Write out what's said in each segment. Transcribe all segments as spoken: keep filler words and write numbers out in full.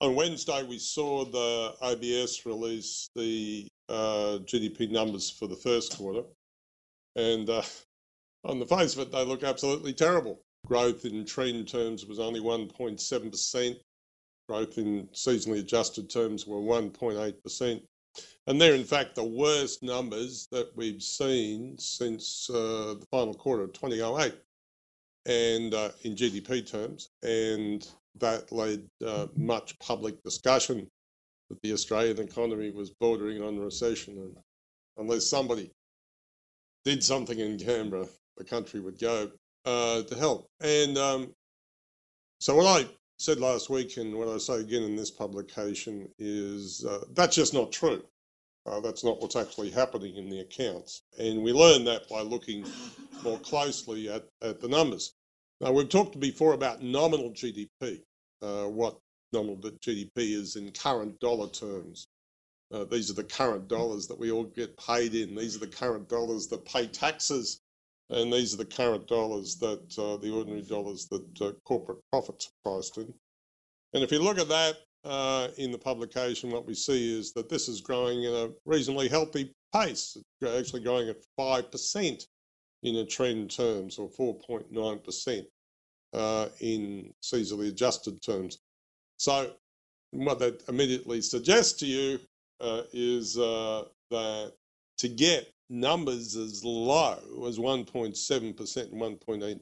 on Wednesday, we saw the A B S release the uh, G D P numbers for the first quarter. And uh, on the face of it, they look absolutely terrible. Growth in trend terms was only one point seven percent. Growth in seasonally adjusted terms were one point eight percent. And they're, in fact, the worst numbers that we've seen since uh, the final quarter of twenty oh eight, and uh, in G D P terms. And that led uh, much public discussion that the Australian economy was bordering on recession. And unless somebody did something in Canberra, the country would go uh, to hell. And um, so what I said last week, and what I say again in this publication, is uh, that's just not true. Uh, that's not what's actually happening in the accounts. And we learn that by looking more closely at, at the numbers. Now, we've talked before about nominal G D P, uh, what nominal G D P is in current dollar terms. Uh, these are the current dollars that we all get paid in. These are the current dollars that pay taxes. And these are the current dollars that, uh, the ordinary dollars that uh, corporate profits are priced in. And if you look at that uh, in the publication, what we see is that this is growing at a reasonably healthy pace. It's actually growing at five percent in a trend terms, or four point nine percent uh, in seasonally adjusted terms. So what that immediately suggests to you uh, is uh, that to get numbers as low as one point seven percent and one point eight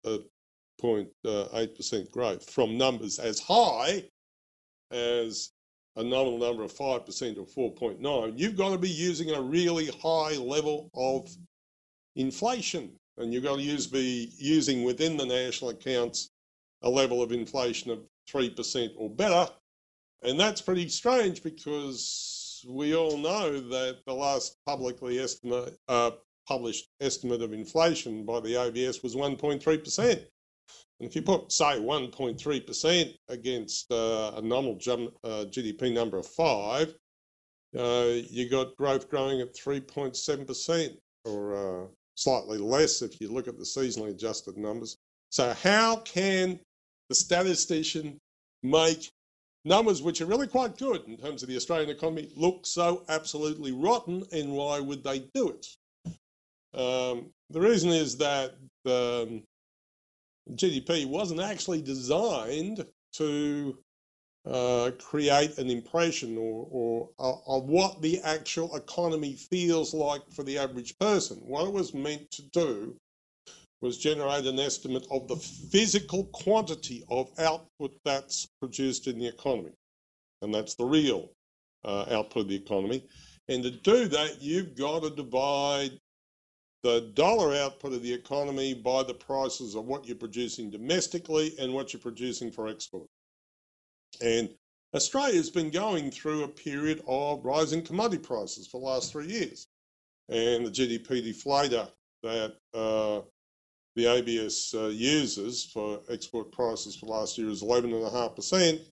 percent growth from numbers as high as a nominal number of five percent or four point nine, you've got to be using a really high level of inflation. And you've got to use, be using within the national accounts a level of inflation of three percent or better. And that's pretty strange, because we all know that the last publicly estimate, uh, published estimate of inflation by the A B S was one point three percent. And if you put, say, one point three percent against uh, a nominal jump, uh, G D P number of five, uh, you got growth growing at three point seven percent, or uh, slightly less if you look at the seasonally adjusted numbers. So how can the statistician make numbers which are really quite good in terms of the Australian economy look so absolutely rotten, and why would they do it? Um, the reason is that um, G D P wasn't actually designed to uh, create an impression or, or uh, of what the actual economy feels like for the average person. What it was meant to do was generate an estimate of the physical quantity of output that's produced in the economy. And that's the real uh, output of the economy. And to do that, you've got to divide the dollar output of the economy by the prices of what you're producing domestically and what you're producing for export. And Australia's been going through a period of rising commodity prices for the last three years. And the G D P deflator that uh, the A B S uh, uses for export prices for last year is eleven point five percent.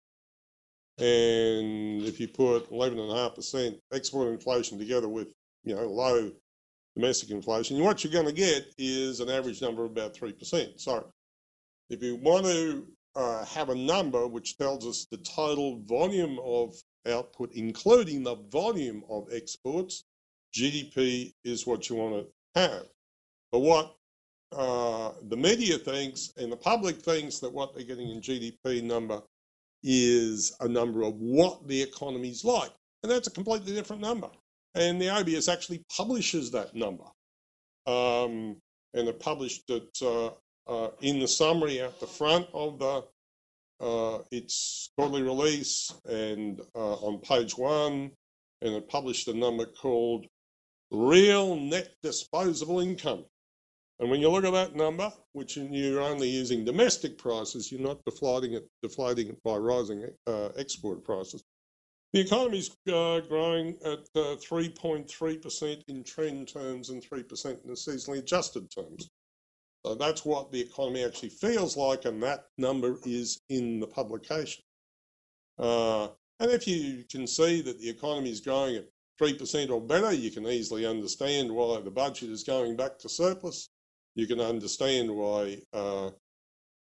And if you put eleven point five percent export inflation together with, you know, low domestic inflation, what you're going to get is an average number of about three percent. So if you want to uh, have a number which tells us the total volume of output, including the volume of exports, G D P is what you want to have. But what uh, the media thinks and the public thinks that what they're getting in G D P number is a number of what the economy's like. And that's a completely different number. And the A B S actually publishes that number. Um, and it published it uh, uh, in the summary at the front of the uh, its quarterly release, and uh, on page one, and it published a number called real net disposable income. And when you look at that number, which you're only using domestic prices, you're not deflating it, deflating it by rising uh, export prices. The economy's uh, growing at uh, three point three percent in trend terms and three percent in the seasonally adjusted terms. So that's what the economy actually feels like, and that number is in the publication. Uh, and if you can see that the economy is growing at three percent or better, you can easily understand why the budget is going back to surplus. You can understand why uh,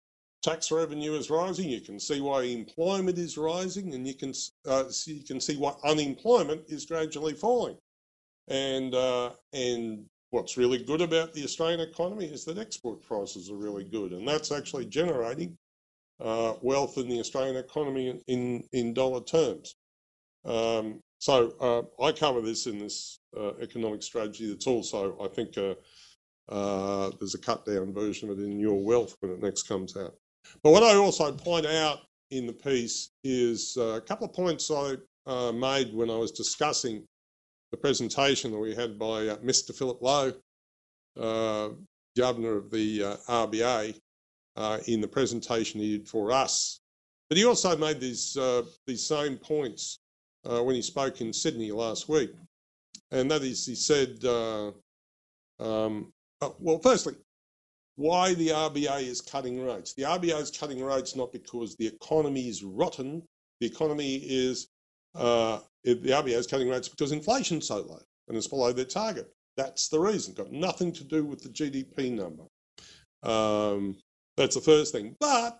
tax revenue is rising. You can see why employment is rising, and you can uh, you can see why unemployment is gradually falling. And uh, and what's really good about the Australian economy is that export prices are really good, and that's actually generating uh, wealth in the Australian economy in in, in dollar terms. Um, so uh, I cover this in this uh, economic strategy. That's also, I think, uh, uh, there's a cut down version of it in Your Wealth when it next comes out. But what I also point out in the piece is uh, a couple of points I uh, made when I was discussing the presentation that we had by uh, Mister Philip Lowe, uh, Governor of the uh, R B A, uh, in the presentation he did for us. But he also made these, uh, these same points uh, when he spoke in Sydney last week. And that is, he said, uh, um, uh, well, firstly, why the R B A is cutting rates. The R B A is cutting rates not because the economy is rotten. The economy is, uh, the R B A is cutting rates because inflation's so low and it's below their target. That's the reason. Got nothing to do with the G D P number. Um, that's the first thing. But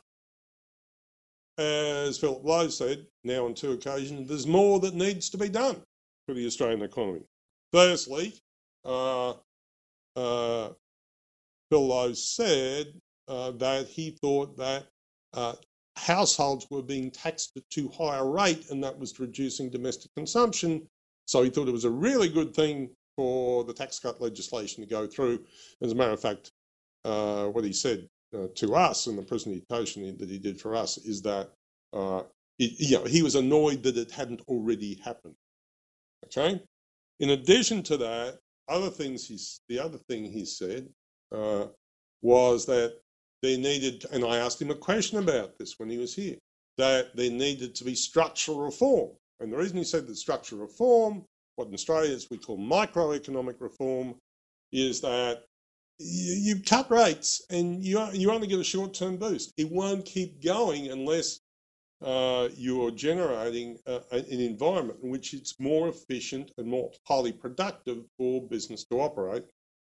as Philip Lowe said, now on two occasions, there's more that needs to be done for the Australian economy. Firstly, uh, uh, Phil Lowe said uh, that he thought that uh, households were being taxed at too high a rate and that was reducing domestic consumption. So he thought it was a really good thing for the tax cut legislation to go through. As a matter of fact, uh, what he said uh, to us in the presentation that he did for us is that uh, it, you know, he was annoyed that it hadn't already happened. Okay. In addition to that, other things he's the other thing he said uh, was that there needed, and I asked him a question about this when he was here, that there needed to be structural reform. And the reason he said that structural reform, what in Australia we call microeconomic reform, is that you, you cut rates and you, you only get a short-term boost. It won't keep going unless uh, you're generating a, an environment in which it's more efficient and more highly productive for business to operate.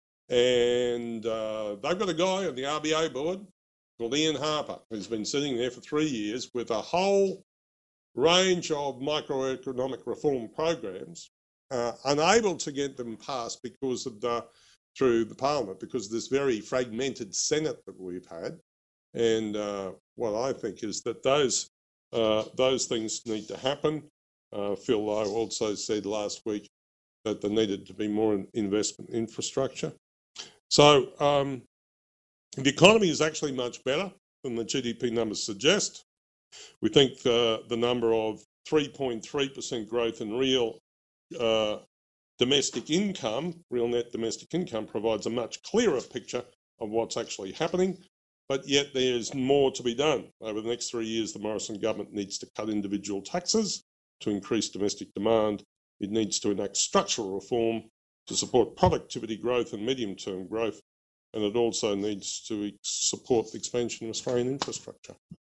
And uh, they've got a guy on the R B A board called Ian Harper, who's been sitting there for three years with a whole range of microeconomic reform programs, uh, unable to get them passed because of the, through the Parliament, because of this very fragmented Senate that we've had. And uh, what I think is that those uh, those things need to happen. Uh, Phil Lowe also said last week that there needed to be more investment in infrastructure. So um, the economy is actually much better than the G D P numbers suggest. We think uh, the number of three point three percent growth in real uh, domestic income, real net domestic income, provides a much clearer picture of what's actually happening. But yet there's more to be done. Over the next three years, the Morrison government needs to cut individual taxes to increase domestic demand. It needs to enact structural reform to support productivity growth and medium-term growth. And it also needs to support the expansion of Australian infrastructure.